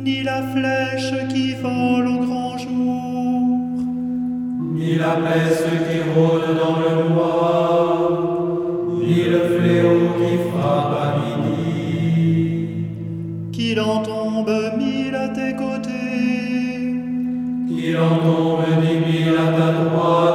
ni la flèche qui vole au grand jour, ni la peste qui rôde dans le noir, ni le fléau qui frappe à midi. qu'il en tombe 1000 à tes côtés, Qu'il en tombe 10 000 à ta droite,